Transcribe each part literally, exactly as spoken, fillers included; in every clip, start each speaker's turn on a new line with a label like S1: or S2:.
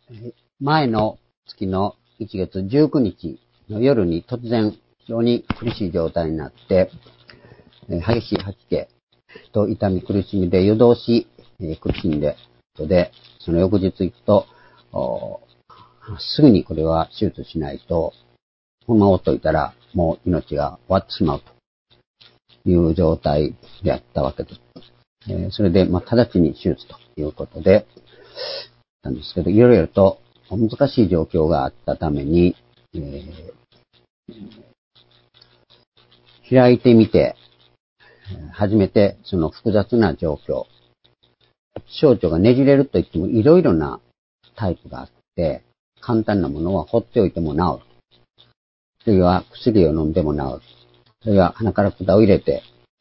S1: 前の月のいちがつじゅうくにちの夜に突然非常に苦しい状態になって、激しい吐き気と痛み苦しみで夜通し苦しんで、で、その翌日行くと、すぐにこれは手術しないと、このまま放っておいたらもう命が終わってしまうという状態であったわけです。えー、それで、まあ、直ちに手術ということで、なんですけど、いろいろと難しい状況があったために、えー、開いてみて、初めてその複雑な状況、小腸がねじれるといってもいろいろなタイプがあって、簡単なものは放っておいても治る。それは薬を飲んでも治る。それは鼻から管を入れて、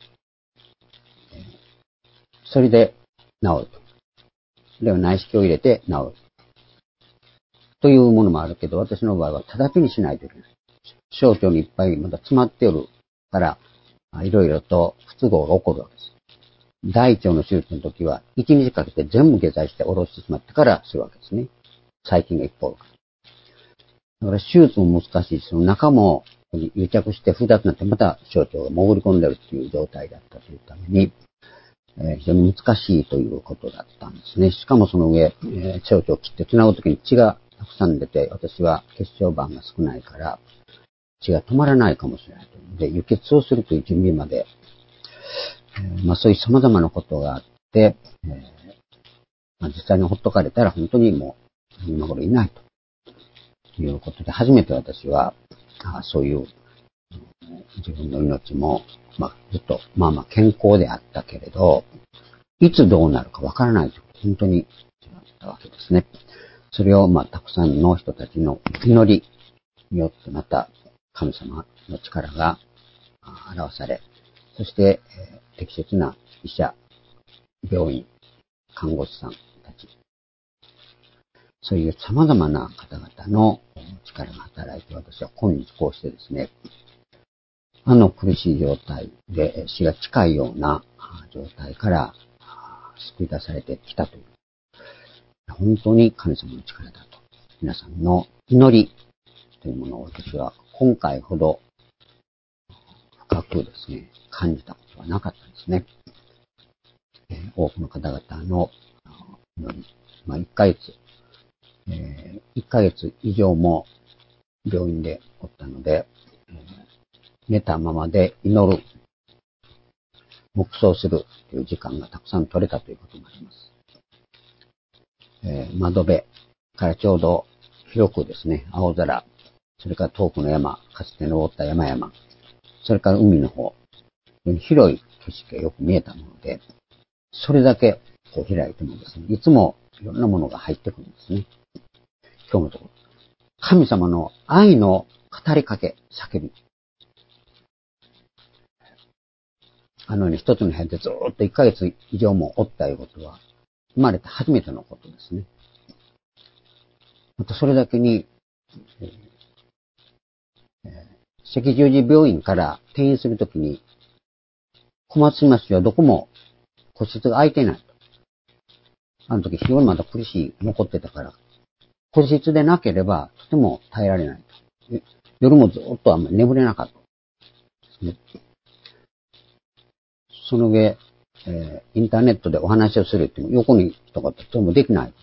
S1: それで治る。それは内視鏡を入れて治る。というものもあるけど、私の場合は直ちにしないといけない。小腸にいっぱいまだ詰まっておるから、いろいろと不都合が起こるわけです。大腸の手術の時は、いちにちかけて全部下剤して下ろしてしまってからするわけですね。細菌がいっぱいおるから。だから手術も難しいし、その中も癒着して複雑になってまた小腸が潜り込んでるっていう状態だったというために、えー、非常に難しいということだったんですね。しかもその上、えー、小腸を切って繋ぐときに血がたくさん出て、私は血小板が少ないから、血が止まらないかもしれないと。で、輸血をするという準備まで、えー、まあそういう様々なことがあって、えーまあ、実際にほっとかれたら本当にもう今頃いないということで、初めて私は、あそういう自分の命も、まあずっと、まあまあ健康であったけれど、いつどうなるかわからないということ、本当に違ったわけですね。それをまあたくさんの人たちの祈りによってまた神様の力が表され、そして、えー、適切な医者、病院、看護師さんたち、そういう様々な方々の力が働いて、私は今日こうしてですね、あの苦しい状態で死が近いような状態から救い出されてきたという、本当に神様の力だと、皆さんの祈りというものを私は今回ほど深くですね、感じたことはなかったんですね。多くの方々の祈り、まあいっかげつ、えー、いっかげつ以上も病院でおったので、寝たままで祈る、黙想するという時間がたくさん取れたということもあります。えー、窓辺からちょうど広くですね、青空、それから遠くの山、かつて登った山々、それから海の方、広い景色がよく見えたもので、それだけこう開いてもですね、いつもいろんなものが入ってくるんですね。今日のところ。神様の愛の語りかけ、叫び。あのように一つの部屋でずーっといっかげつ以上もおったいうことは、生まれて初めてのことですね。またそれだけに、えー、赤十字病院から転院するときに、小松島市はどこも個室が空いていないと。あの時非常にまだ苦しい、残ってたから、個室でなければとても耐えられないと。夜もずっとあんまり眠れなかったですね。その上、えー、インターネットでお話をするっていうのも横にとかとてもできないこと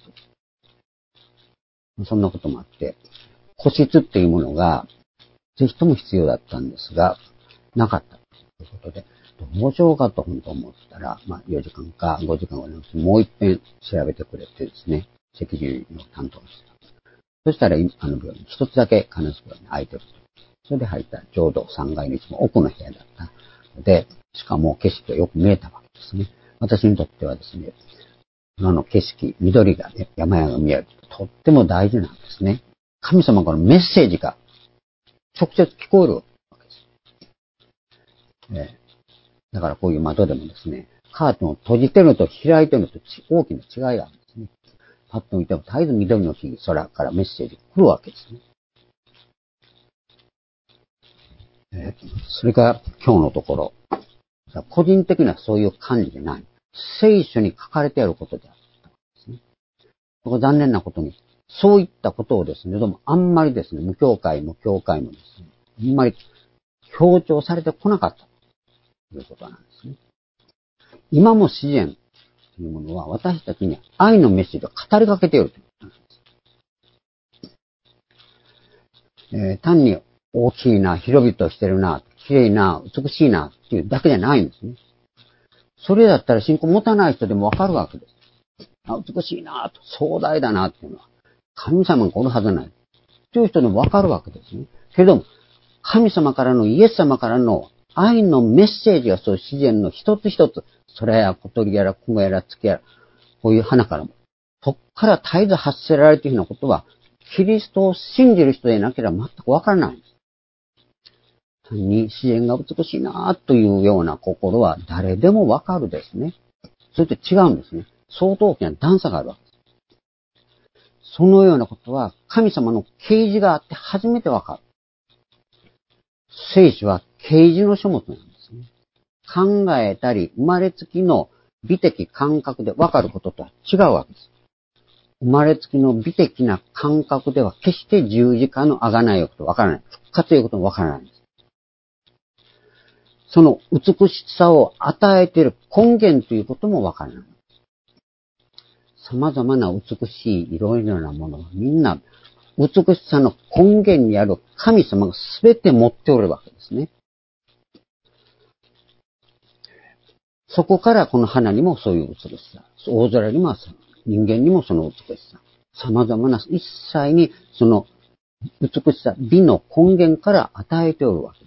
S1: 。そんなこともあって、個室っていうものがぜひとも必要だったんですが、なかったということで、どうしようかと本当思ったら、まあよじかんかごじかん後にもう一遍調べてくれてですね、赤十字の担当の人。そしたら、あの病院一つだけ金津病院に空いてると。それで入ったらちょうどさんがいの一番奥の部屋だったので、しかも景色がよく見えたわけですね。私にとってはですね、今の景色、緑がね、山々が見えるとっても大事なんですね。神様からのメッセージが直接聞こえるわけです。えー、だからこういう窓でもですね、カーテンを閉じてるのと開いてるのと大きな違いがあるんですね。パッと見ても絶えず緑の木、空からメッセージが来るわけですね。えー、それから今日のところ、個人的なそういう感じでない。聖書に書かれてあることであったんですね。そこ残念なことに、 そういったことをですね、でもあんまりですね、無教会も教会もですね、あんまり強調されてこなかったということなんですね。今も自然というものは私たちに愛のメッセージを語りかけているということなんです。えー、単に大きいな、広々としてるな、綺麗な、美しいなっていうだけじゃないんですね。それだったら信仰持たない人でもわかるわけです。あ、美しいな、壮大だなっていうのは神様がおるはずないという人でもわかるわけですね。けれども、神様からのイエス様からの愛のメッセージがそう自然の一つ一つ、空や小鳥やら雲やら月やら、こういう花からも、そこから絶えず発せられているようなことは、キリストを信じる人でなければ全くわからないんです。単に自然が美しいなというような心は誰でもわかるですね。それと違うんですね。相当大きな段差があるわけです。そのようなことは神様の啓示があって初めてわかる。聖書は啓示の書物なんですね。考えたり生まれつきの美的感覚でわかることとは違うわけです。生まれつきの美的な感覚では決して十字架の贖いよことわからない。復活ということもわからないんです。その美しさを与えている根源ということもわからない。様々な美しいいろいろなものはみんな美しさの根源にある神様が全て持っておるわけですね。そこからこの花にもそういう美しさ、大空にも人間にもその美しさ、様々な一切にその美しさ、美の根源から与えておるわけです。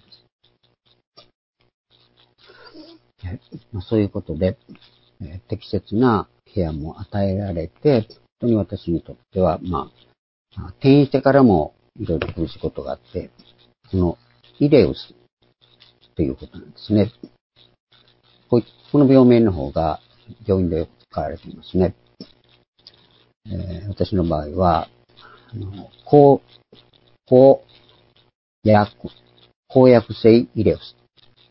S1: まあ、そういうことで、えー、適切な部屋も与えられて、本当に私にとっては、まあ、転院してからもいろいろ苦しいことがあって、このイレウスということなんですね。この病名の方が病院でよく使われていますね。えー、私の場合は、あの抗、抗薬、抗薬性イレウス。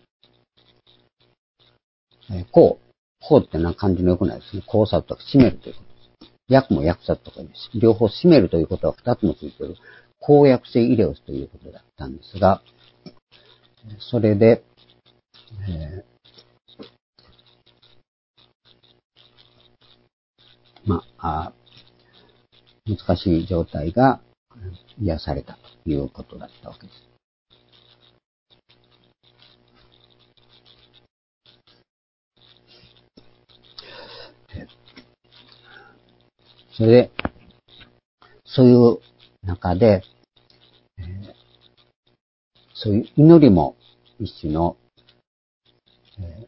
S1: えー、抗、抗ってのは漢字の良くないですね。抗殺とか締めるということです。薬も薬殺とかです。両方締めるということは二つもついている。抗薬性イレウスということだったんですが、それで、えー、まあ、難しい状態が癒されたということだったわけです。それで、そういう中で、えー、そういう祈りも一種の、えー、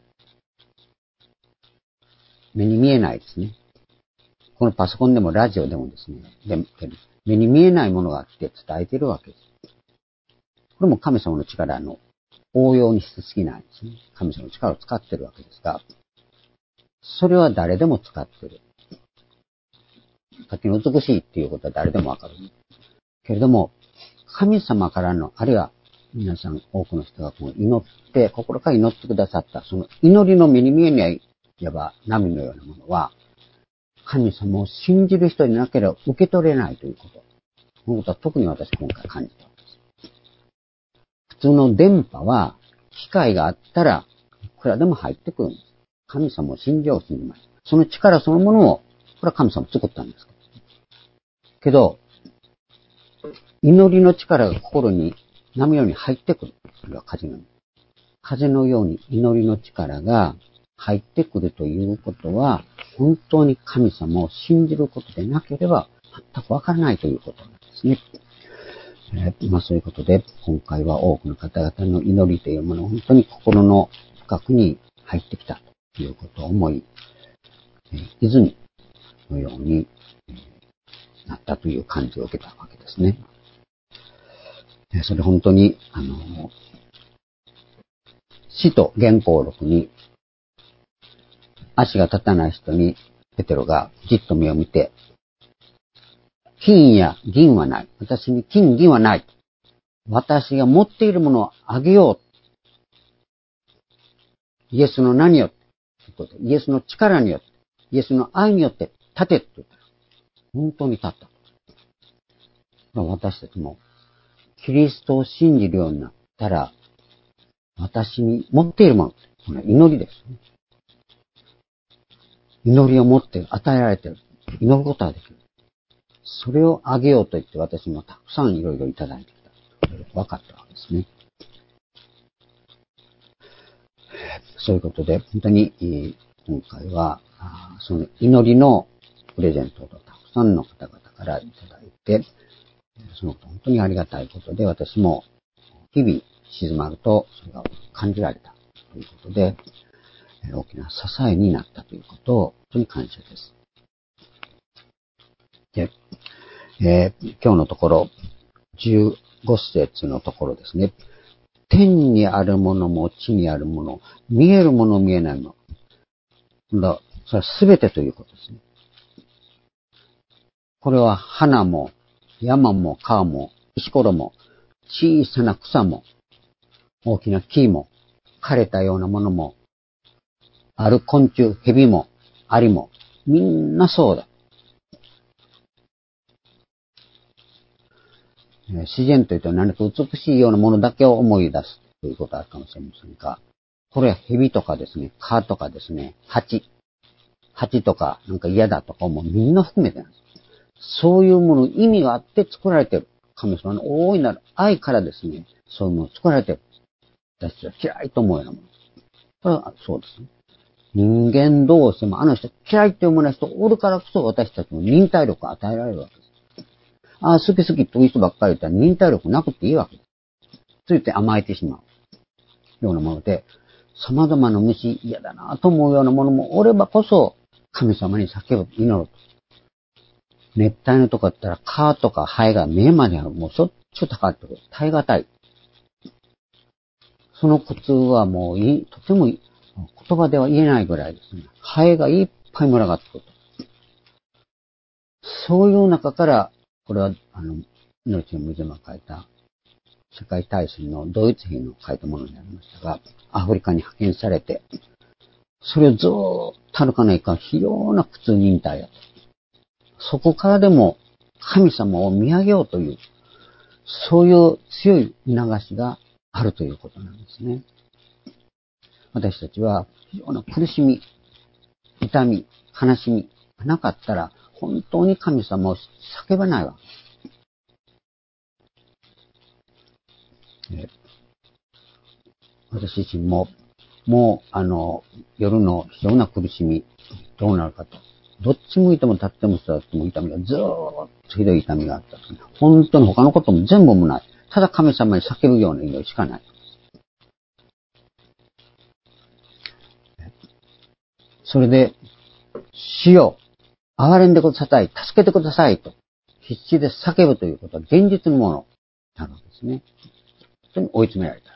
S1: 目に見えないですね。このパソコンでもラジオでもですね、で目に見えないものがあって伝えているわけです。これも神様の力の応用にしすぎないですね。神様の力を使っているわけですが、それは誰でも使っている。さっきの美しいっていうことは誰でもわかる。けれども、神様からの、あるいは皆さん多くの人がこう祈って、心から祈ってくださった、その祈りの目に見えない、いわば波のようなものは、神様を信じる人でなければ受け取れないということ。このことは特に私今回感じたわけです。普通の電波は、機会があったらいくらでも入ってくるんです。神様を信じよう信じます。その力そのものを、これは神様作ったんですけど、祈りの力が心に波のように入ってくる。それは風のように。風のように祈りの力が入ってくるということは、本当に神様を信じることでなければ全くわからないということなんですね。えー、まあそういうことで、今回は多くの方々の祈りというものを本当に心の深くに入ってきたということを思い、えー、泉のようになったという感じを受けたわけですね。それ本当に、あの、使徒原稿録に、足が立たない人に、ペテロがじっと目を見て、金や銀はない。私に金、銀はない。私が持っているものをあげよう。イエスの名によって、イエスの力によって、イエスの愛によって立てって言ったら、本当に立った。 私たちも、キリストを信じるようになったら、私に持っているもの、この祈りですね。祈りを持って与えられている。祈ることができる。それをあげようと言って私もたくさんいろいろいただいてきた。分かったわけですね。そういうことで、本当に今回は、その祈りのプレゼントをたくさんの方々からいただいて、そのこと本当にありがたいことで、私も日々静まるとそれが感じられたということで、大きな支えになったということを本当に感謝です。で、えー、今日のところ、じゅうご節のところですね。天にあるものも地にあるもの、見えるもの見えないもの。だそれはすべてということですね。これは花も山も川も石ころも小さな草も大きな木も枯れたようなものもある昆虫、蛇もアリもみんなそうだ。自然というと何か美しいようなものだけを思い出すということがあるかもしれませんが、これは蛇とかですね、蚊とかですね、蜂、蜂とかなんか嫌だとかもみんな含めてなんです。そういうもの意味があって作られている。神様の大いなる愛からですね、そういうものを作られている。私たちは嫌いと思うようなもの。これはそうですね。人間同士もあの人嫌いって思うような人おるからこそ私たちも忍耐力を与えられるわけです。ああ、好き好きという人ばっかり言ったら忍耐力なくていいわけです。ついて甘えてしまうようなもので、様々な虫嫌だなと思うようなものもおればこそ、神様に叫ぶ、祈ると。熱帯のとこだったら蚊とかハエが目までもうしょっちゅう高いってこと。耐え難い。その苦痛はもういい、とてもいい言葉では言えないぐらいですね。ハエがいっぱい群がってくると。そういう中から、これは、あの、命の無邪が書いた、世界大戦のドイツ兵の書いたものになりましたが、アフリカに派遣されて、それをずーっと歩かないか、非常な苦痛忍耐や。そこからでも神様を見上げようという、そういう強い促しがあるということなんですね。私たちは非常な苦しみ、痛み、悲しみがなかったら、本当に神様を叫ばないわけ。え私自身も、もう、あの、夜の非常な苦しみ、どうなるかと。どっち向いても立っても座っても痛みがずーっとひどい痛みがあった。本当に他のことも全部もない。ただ神様に叫ぶような祈りしかない。それで、主よ、憐れんでください、助けてくださいと、必死で叫ぶということは現実のものなのですね。本当に追い詰められた。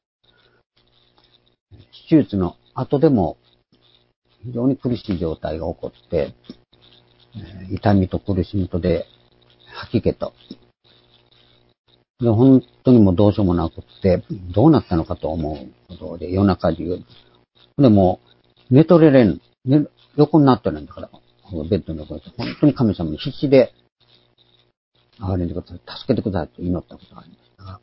S1: 手術の後でも非常に苦しい状態が起こって、痛みと苦しみとで吐き気と、で本当にもうどうしようもなくって、どうなったのかと思うことで、夜中中。でも、寝とれれん、ね、横になってるんだから、ベッドの横に、本当に神様に必死で、憐れんでください、助けてくださいと祈ったことがありましたが、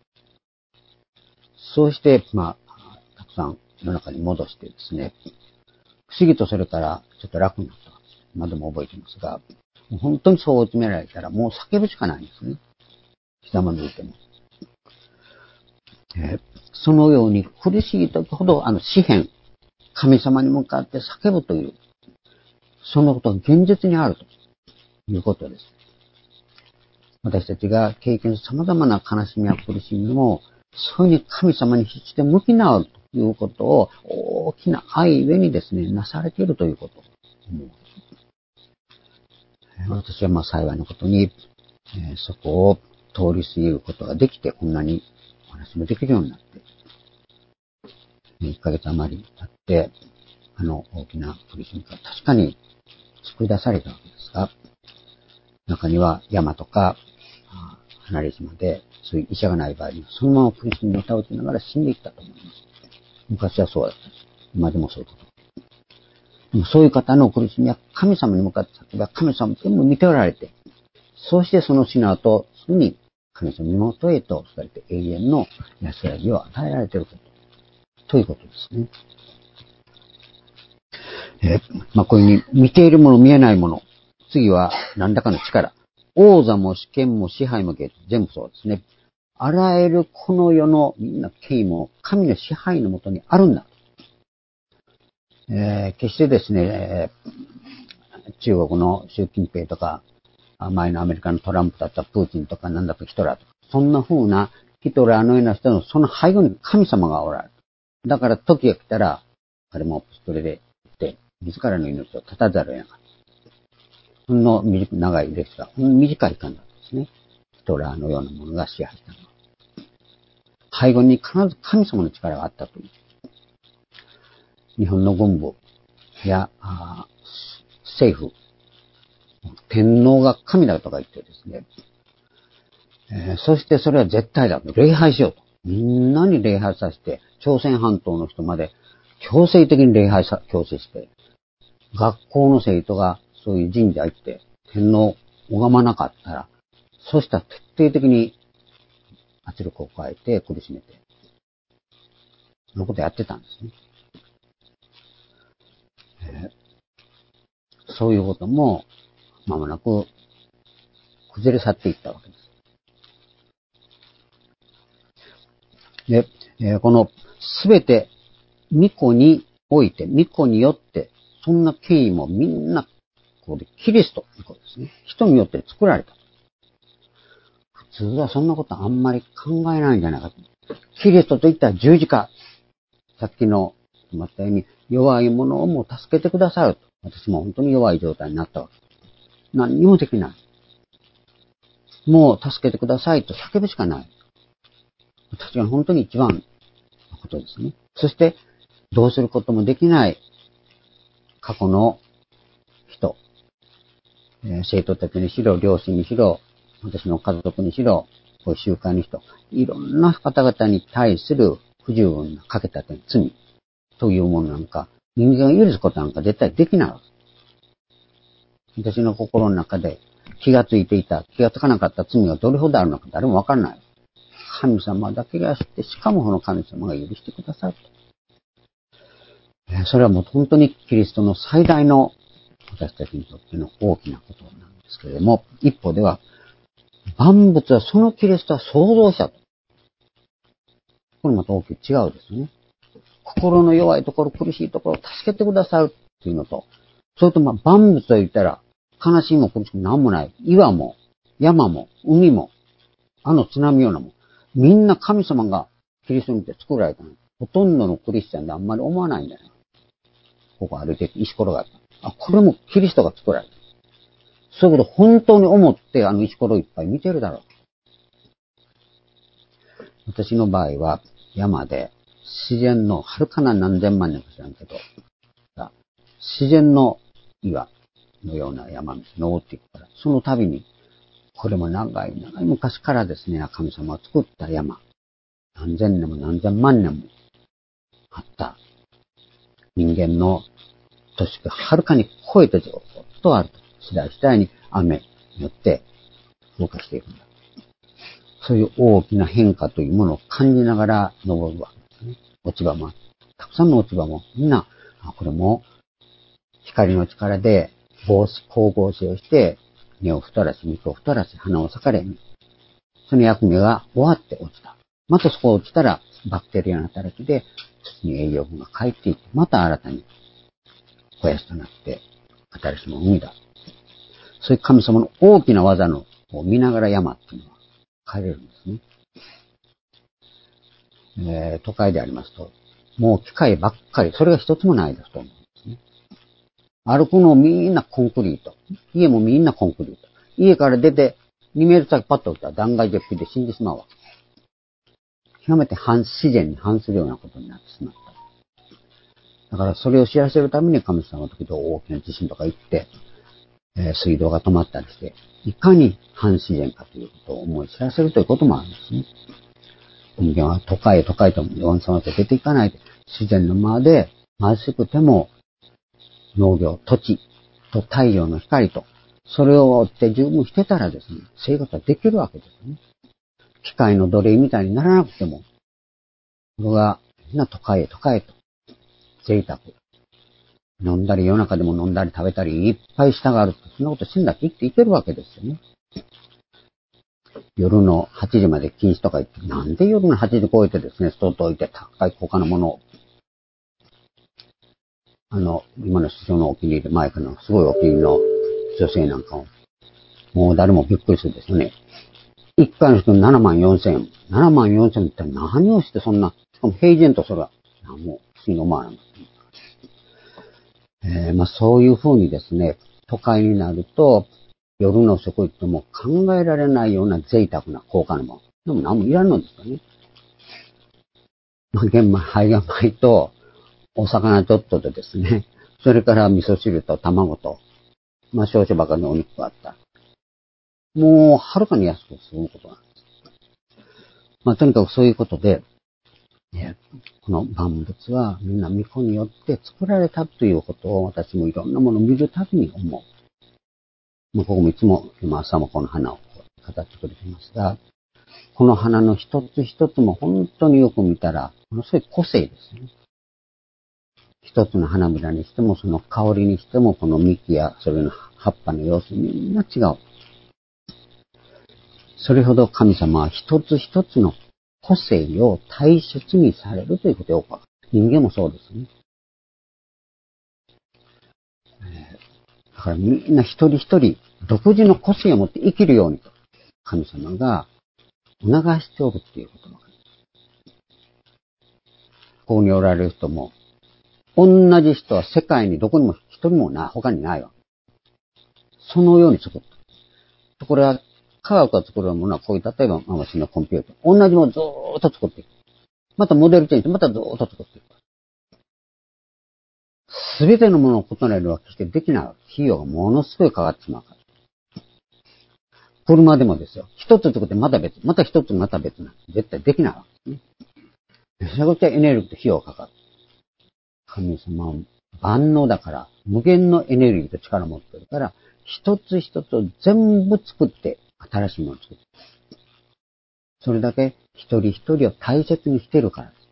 S1: そうして、まあ、たくさん夜中に戻してですね、不思議とそれからちょっと楽になった。今でも覚えてますが、本当にそう追い詰められたらもう叫ぶしかないんですね。膝までいても。えー、そのように苦しい時ほど、あの、詩篇、神様に向かって叫ぶという、そのことが現実にあるということです。私たちが経験する様々な悲しみや苦しみも、そういうふうに神様に必死で向き直るということを、大きな愛ゆえにですね、なされているということを思う。私はまあ幸いなことに、えー、そこを通り過ぎることができて、こんなにお話もできるようになって、いっかげつ余り経って、あの大きな苦しみから確かに救い出されたわけですが、中には山とか離れ島でそういう医者がない場合にそのまま苦しみに倒ちながら死んでいったと思います。昔はそうだったし、今でもそういうこと。でもそういう方の苦しみは神様に向かって叫べば神様全部見ておられて、 そしてその死の後、すぐに神様の身元へとされて永遠の安らぎを与えられていること。ということですね。えー、まあ、こういうふうに見ているもの、見えないもの。次は何らかの力。王座も主権も支配も全部そうですね。あらゆるこの世のみんな権威も神の支配のもとにあるんだ。えー、決してですね、中国の習近平とか、前のアメリカのトランプだったプーチンとかなんだとヒトラーとか、そんな風なヒトラーのような人のその背後に神様がおられる。だから時が来たら、彼もそれで行って、自らの命を絶たざるを得なかった。ほんの長い歴史が、ほんの短い間なんですね。ヒトラーのようなものが支配したのは。背後に必ず神様の力があったという。日本の軍部や政府、天皇が神だとか言ってですね、えー、そしてそれは絶対だと。礼拝しようと。みんなに礼拝させて、朝鮮半島の人まで強制的に礼拝さ、強制して、学校の生徒がそういう神社行って天皇を拝まなかったら、そうしたら徹底的に圧力を加えて苦しめて、そのことやってたんですね。えー、そういうことも間もなく崩れ去っていったわけです。で、えー、このすべて巫女において、巫女によって、そんな権威もみんな、こうでキリストということですね。人によって作られた。普通はそんなことあんまり考えないんじゃないかと。キリストといったら十字架。さっきの言いましたように、弱い者をも助けてくださると。私も本当に弱い状態になったわけ。何にもできない。もう助けてくださいと叫ぶしかない。私が本当に一番のことですね。そして、どうすることもできない過去の人、えー、生徒たちにしろ、両親にしろ、私の家族にしろ、こういう習慣にしろ、いろんな方々に対する不十分なかけた罪というものなんか、人間が許すことなんか絶対できない。私の心の中で気がついていた、気がつかなかった罪がどれほどあるのか誰もわからない。神様だけが知って、しかもこの神様が許してくださる。それはもう本当にキリストの最大の私たちにとっての大きなことなんですけれども、一方では、万物はそのキリストは創造者と。これまた大きく違うですね。心の弱いところ、苦しいところを助けてくださるっていうのと、それとまあ万物と言ったら、悲しみも苦しみも何もない。岩も、山も、海も、あの津波ようなもん。みんな神様がキリストによって作られたの。ほとんどのクリスチャンであんまり思わないんだよ。ここ歩いて石ころがあった。あ、これもキリストが作られた。そういうこと本当に思ってあの石ころいっぱい見てるだろう。私の場合は山で自然のはるかな何千万年か知らんけど、自然の岩のような山道登っていくから、その度に、これも長い長い昔からですね、神様が作った山、何千年も何千万年もあった人間の年がはるかに超えてずっとあると。次第次第に雨によって動かしていくんだ。そういう大きな変化というものを感じながら登るわけですね。落ち葉も、たくさんの落ち葉もみんな、これも光の力で光合成をして、根を太らし、幹を太らし、花を咲かれ、その役目が終わって落ちた。またそこ落ちたら、バクテリアの働きで土に栄養分が返っていって、また新たに肥やしとなって、新しいものを生み出す。そういう神様の大きな技のを見ながら山っていうのは帰れるんですね。えー、都会でありますと、もう機械ばっかり、それが一つもないですと思うんですね。歩くのみんなコンクリート。家もみんなコンクリート。家から出てにメートル先パッと起きたら断崖絶壁で死んでしまうわけ。極めて反自然に反するようなことになってしまった。だからそれを知らせるために神様の時々大きな地震とか行って、えー、水道が止まったりして、いかに反自然かということを思い知らせるということもあるんですね。人間は都会へ都会とも世様と出ていかないで、自然のままで貧しくても農業、土地と太陽の光と、 それを追って十分してたらですね、生活はできるわけですね。機械の奴隷みたいにならなくても、僕がみんな都会へ都会へと、贅沢。飲んだり夜中でも飲んだり食べたりいっぱいしたがると、そんなこと死んだって生きていけるわけですよね。夜のはちじまで禁止とか言って、なんで夜のはちじ超えてですね、外置いて高い高価なものを、あの、今の首相のお気に入り、前からのすごいお気に入りの女性なんかを、もう誰もびっくりするんですよね。一回の人にななまんよんせんえん。ななまんよんせんえんって何をしてそんな、しかも平然とそれは、もう、普通に思わない。えー、まあそういうふうにですね、都会になると、夜の食っても考えられないような贅沢な高価なもの。でも何もいらんのですよね。まあ、玄米、胚芽米と、お魚ちょっとでですね、それから味噌汁と卵と、まあ少々ばかりのお肉があった。もう、はるかに安く済むことなんです。まあとにかくそういうことで、ね、この万物はみんな巫女によって作られたということを私もいろんなものを見るたびに思う。まあ、ここもいつも今朝もこの花を語ってくれていますが、この花の一つ一つも本当によく見たら、ものすごい個性ですね。一つの花びらにしても、その香りにしても、この幹やそれの葉っぱの様子みんな違う。それほど神様は一つ一つの個性を大切にされるということをよくわかる。人間もそうですね。だからみんな一人一人独自の個性を持って生きるようにと神様が促しておるっていうことがわかる。ここにおられる人も同じ人は世界にどこにも一人もない、他にないわ。そのように作った。これは科学が作るものはこういう、例えば私のコンピューター。同じものをずーっと作っていく。またモデルチェンジしてまたずーっと作っていく。すべてのものを異なるわけしてできない。費用がものすごいかかってしまうから。車でもですよ。一つ作ってまた別、また一つまた別なんて絶対できないわけですね。めちゃくちゃエネルギーと費用がかかる。神様は万能だから、無限のエネルギーと力を持ってるから、一つ一つを全部作って、新しいものを作って。それだけ一人一人を大切にしてるから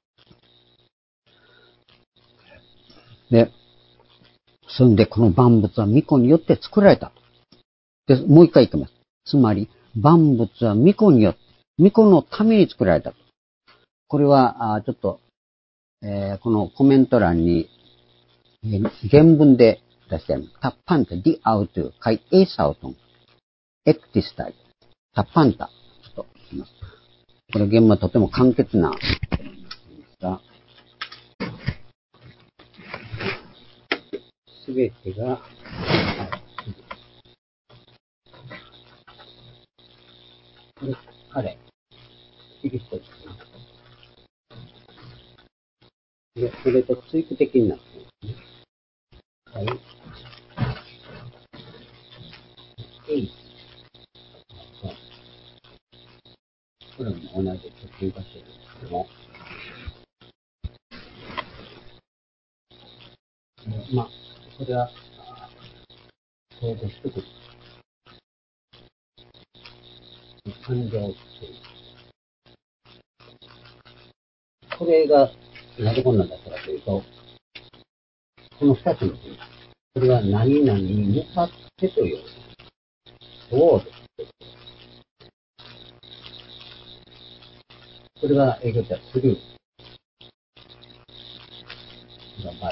S1: です。で、そんでこの万物は巫女によって作られたと。で、もう一回言ってます。つまり、万物は巫女によって、巫女のために作られたと。これは、あちょっと、えー、このコメント欄に、えー、原文で出してあります。タッパンタ、ディアウトゥ、カイエーサウトン、エクティスタイ、タッパンタ、ちょっと言います。これ原文はとても簡潔な、すべてが、これ、彼、キリストですね。で、それと追記的になっていますね。はい。エイこれも同じで追加してるんですけども、まあ、これは、想像してくる。感情っていう。これが、なぜこんなんだったかというと、この二つの国。これは何々に向かってという。そうです。これが英語ではスルー。がバイ。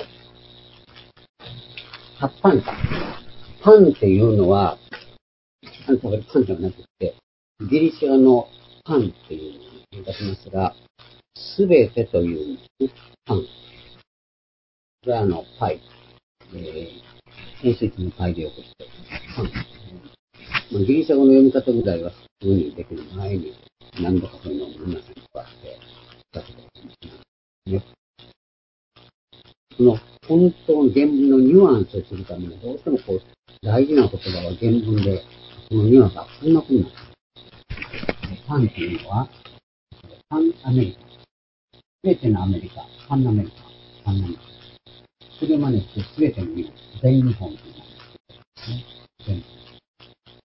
S1: タッパンタ。パンっていうのは、パン食べるパンではなくて、ギリシャのパンっていうのを言い出しますが、すべてというパン。これはあの、パイ。えー、変水機のパイでよくして、パン。まあ、ギリシャ語の読み方ぐらいは普通にできる前に、何度かそういうのを皆さんに加えて、だけど、ね。その本当の原文のニュアンスをするために、どうしてもこう、大事な言葉は原文で、そのニュアンスがこんな風になる。パンっていうのは、パンアメリカ。すべてのアメリカ。パンアメリカ。パンアメリカ。それを真似してすべての日本。全日本というのですね。全部。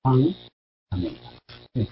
S1: パン、アメリカ。で、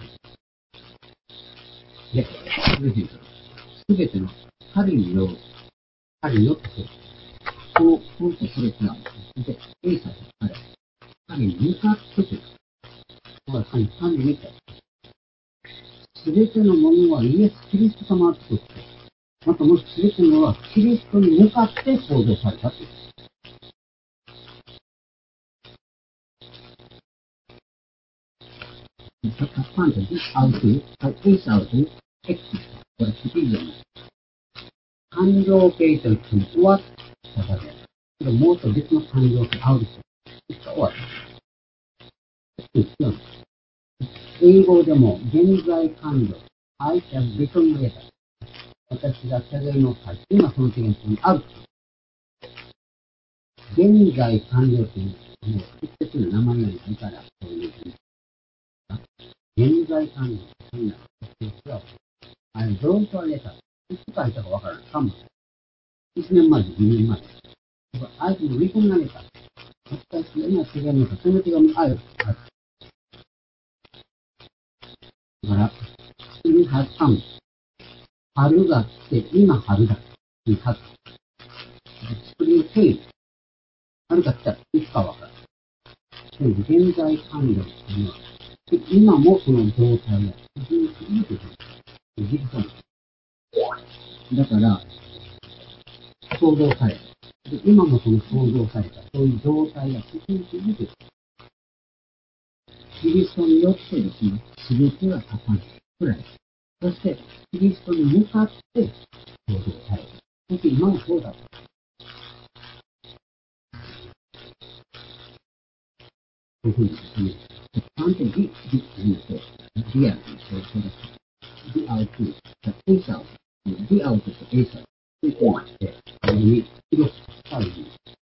S1: すべての彼による、彼によってする。この、この人それ違うんです。で、エイサーと彼、彼に向かってくる。これは神、神に見て。すべてのものはイエス・キリスト様を作って、またもしすべてのものはキリストに向かって創造されたという。Tapante di auti, is auti, ex. これ、不義じ感情形といっても終わっただけ。それもうと別の感情形、アウト。終わった。英語でも現在完了。I have written later. 私が手紙を書いて、今その手紙にある。現在完了という、もう、直接の名前がないから、そういうふうに。現在完了。そんな、違う。あの、ドロントはレター。いつ書いたかわからない。かも。いちねんまえ、にねんまえ。相手もリコンがレター。私が今手紙を書いた。その手紙ある。ある。だから、次は春。春が来て、今春だ。に書く。それを定義。春が来たらいつかわからない。でも現在完了っていうのは、今もその状態だ。だから、創造された。で今もその創造された、そういう状態が続いているという。キリストによってですね、すべてが重なるくらい。そして、キリストに向かって創造された。そして今もそうだと。というふうにですね、完全にリ、リって言うと、リアルにそうです。リアウト、エイサー、リアウトとエイサー、ということして、これに広く使う。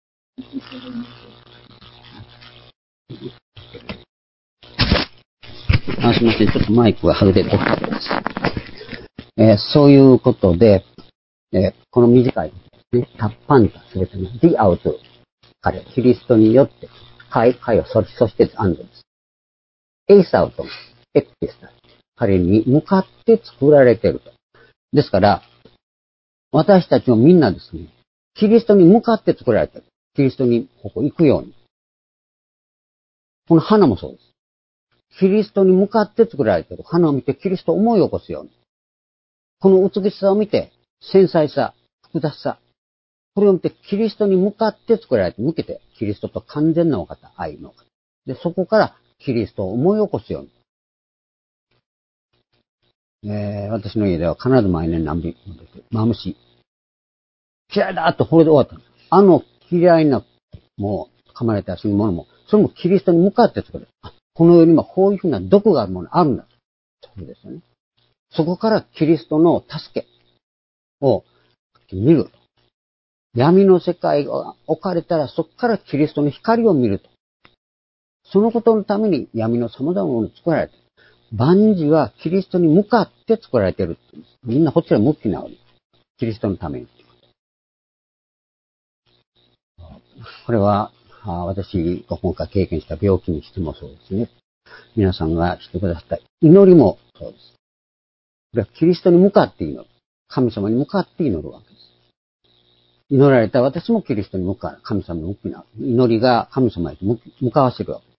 S1: あ、すみません。ちょっとマイクが外れてます。えー、そういうことで、えー、この短い、ね、タッパンタすべての The Out、彼、キリストによって、会、会を、そしてアンドです。エイサウト、エクティスタ、彼に向かって作られていると。ですから、私たちもみんなですね、キリストに向かって作られている。キリストにここ行くように。この花もそうです。キリストに向かって作られている。花を見てキリストを思い起こすように。この美しさを見て、繊細さ、複雑さ、これを見てキリストに向かって作られて、向けてキリストと完全なお方、愛のお方。で、そこからキリストを思い起こすように。えー、私の家では必ず毎年何匹も出て、マムシ。嫌いだとこれで終わったの。あの嫌いな、もう噛まれたそういうものも、それもキリストに向かって作る。この世にもこういうふうな毒があるものあるんだ。そうですよね。そこからキリストの助けを見る。闇の世界が置かれたらそこからキリストの光を見ると。そのことのために闇の様々なものを作られている。万事はキリストに向かって作られている。みんなこちら向きなおり。キリストのために。これは、私が今回経験した病気にしてもそうですね。皆さんがしてくださった祈りもそうです。これはキリストに向かって祈る。神様に向かって祈るわけです。祈られた私もキリストに向かう。神様に向きな。祈りが神様へ向かわせるわけ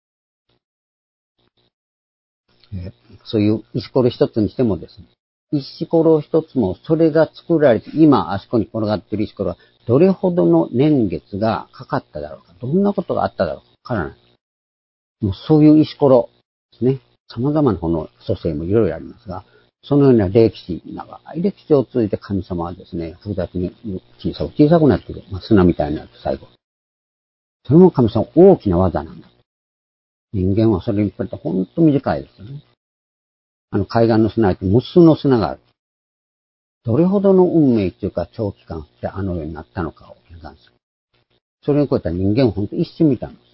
S1: です。そういう石ころ一つにしてもですね。石ころ一つもそれが作られて、今あそこに転がっている石ころはどれほどの年月がかかっただろうか。どんなことがあっただろうか。わからない。もうそういう石ころですね。様々なこの蘇生もいろいろありますが、そのような歴史、長い歴史を通じて神様はですね、複雑に小さく小さくなっている。まあ、砂みたいになって最後。それも神様大きな技なんだ。人間はそれに比べて本当短いですよね。あの海岸の砂って無数の砂がある。どれほどの運命というか長期間であのようになったのかを計算する。それに超えた人間は本当一瞬見たんです。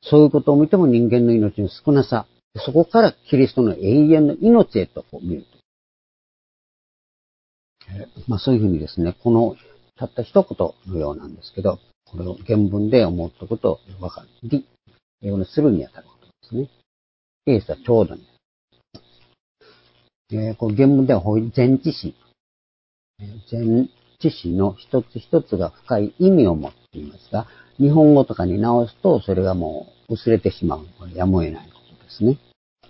S1: そういうことを見ても人間の命の少なさ、そこからキリストの永遠の命へと見ると。まあそういうふうにですね、このたった一言のようなんですけど、これを原文で思ったことを分かる。英語のするにあたることですね。 ケースはちょうどね。えー、こう原文では前置詞。前置詞の一つ一つが深い意味を持っていますが、日本語とかに直すとそれがもう薄れてしまう。これやむを得ないことですね。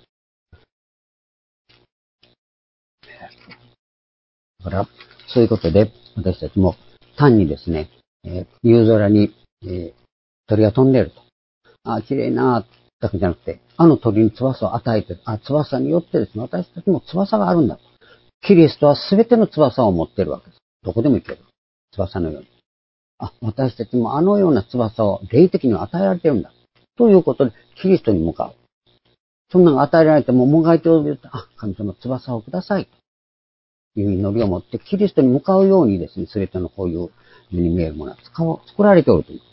S1: だから、そういうことで、私たちも単にですね、えー、夕空に、えー、鳥が飛んでいると。あ、綺麗な、だけじゃなくて、あの鳥に翼を与えている。あ、翼によってですね、私たちも翼があるんだと。キリストはすべての翼を持っているわけです。どこでも行ける。翼のように。あ、私たちもあのような翼を霊的に与えられているんだ。ということで、キリストに向かう。そんなのが与えられても、もがいておると、あ、神様翼をください。という祈りを持って、キリストに向かうようにですね、すべてのこういう目に見えるものは作られておるという。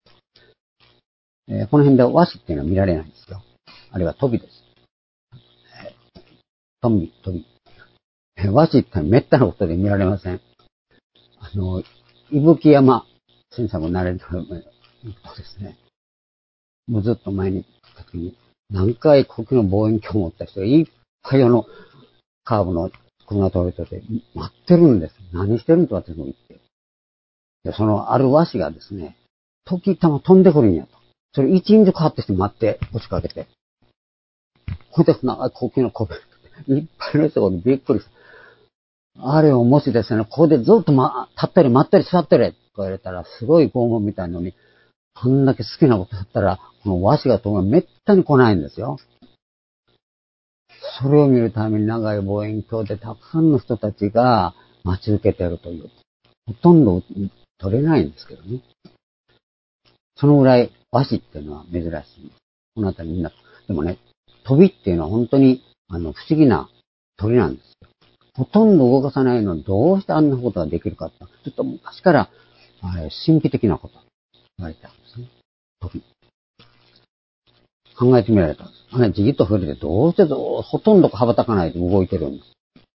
S1: えー、この辺では和紙っていうのは見られないんですよ。あるいは飛びです。えー、飛び、飛び。えー、和紙ってめったなことで見られません。あの、伊吹山、先生も慣れてるとですね、もうずっと前に行った時に、何回呼吸の望遠鏡を持った人がいっぱいあの、カーブの車通りとて待ってるんです。何してるんと私も言って。で、そのある和紙がですね、時たま飛んでくるんやと。それ一日かかってして待って、押しかけて。ほんで、長い呼吸の呼吸、いっぱいの人がびっくりした。あれをもしですね、ここでずっと、ま、立ったり待ったり座ってれと言われたら、すごい拷問みたいなのに、こんだけ好きなことだったら、この和紙が飛ぶのめったに来ないんですよ。それを見るために長い望遠鏡でたくさんの人たちが待ち受けているという。ほとんど取れないんですけどね。そのぐらい和紙っていうのは珍しい。このあたりみんな。でもね、飛びっていうのは本当にあの不思議な鳥なんですよ。ほとんど動かさないのにどうしてあんなことができるかって、ちょっと昔からあれ神秘的なこと言われたんですね。飛び。考えてみられたんです。あれ、じーっと触れてどうしてどうほとんど羽ばたかないで動いてるんです。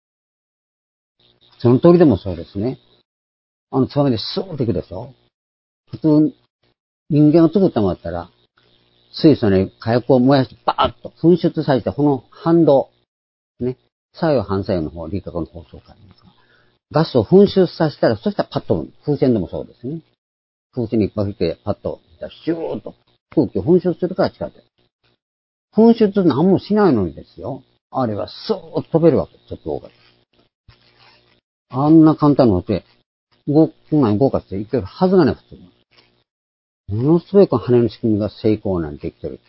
S1: その鳥でもそうですね。あの、つばめでスーッといくでしょ。普通、人間を作ったものだったら、水素に火薬を燃やしてバーッと噴出させて、この反動、ね、作用反作用の方、理化学の法則がありますが、ガスを噴出させたら、そしたらパッと、風船でもそうですね。風船にいっぱい吹いて、パッと、シューッと空気を噴出するから力で。噴出何もしないのにですよ。あれはスーッと飛べるわけ。ちょっと動かす。あんな簡単なので、動くない動かしていけるはずがない、普通に。ものすごい羽の仕組みが成功なんてできてる。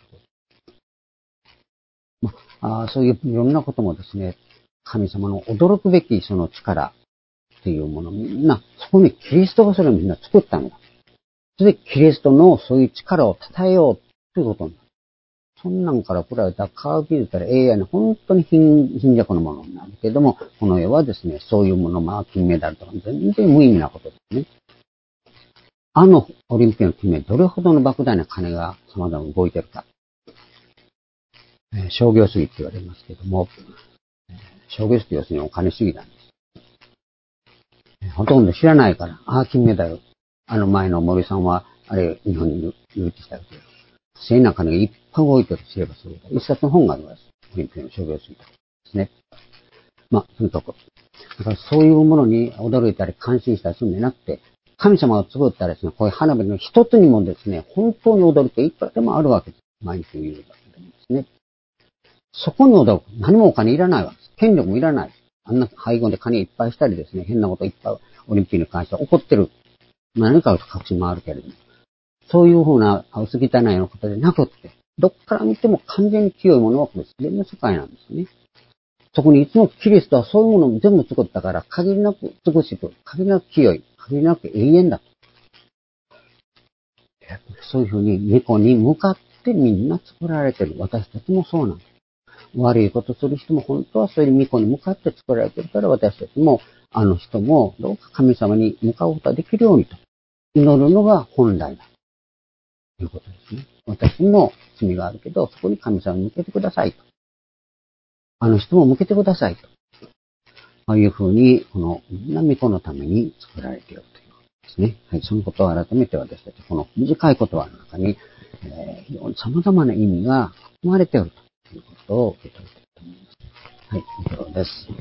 S1: まあ、そういういろんなこともですね、神様の驚くべきその力っていうもの、みんな、そこにキリストがそれをみんな作ったんだ。それでキリストのそういう力を称えようということになる。そんなんから比べたら科学技術から エーアイ の本当に貧弱なものになるけれども、この世はですね、そういうもの、まあ金メダルとか全然無意味なことですね。あのオリンピックの金メダル、どれほどの莫大な金が様々動いてるか。えー、商業主義って言われますけども、えー、商業主義は要するにお金主義なんです。えー、ほとんど知らないから、ああ、金メダル。あの前の森さんは、あれ、日本に誘致したけど、不正な金がいっぱい動いてるとすればすると、一冊の本があります。オリンピックの商業主義ですね。まあ、とにかく。だからそういうものに驚いたり感心したりするんじゃなくて、神様が作ったらですね、こういう花火の一つにもですね、本当に驚いていくらでもあるわけです。毎日言うわけですね。そこに驚く。何もお金いらないわけです。権力もいらない。あんな背後で金いっぱいしたりですね、変なこといっぱいオリンピックに関しては起こってる。何か確信もあるけれども。そういうふうな薄汚いようなことでなくって、どっから見ても完全に清いものはこれ自然の世界なんですね。そこにいつもキリストはそういうものを全部作ったから、限りなく美しく、限りなく清い、限りなく永遠だと。そういうふうに猫に向かってみんな作られている。私たちもそうなんです。悪いことする人も本当はそういう巫女に向かって作られているから、私たちも、あの人もどうか神様に向かうことができるようにと祈るのが本来だということですね。私も罪があるけど、そこに神様に向けてくださいと。あの人も向けてくださいと。ああいうふうに、このみんな巫女のために作られているということですね。はい、そのことを改めて私たち、この短い言葉の中に、えー、非常に様々な意味が含まれていると。 ということを受け取りたいと思います。はい、以上です。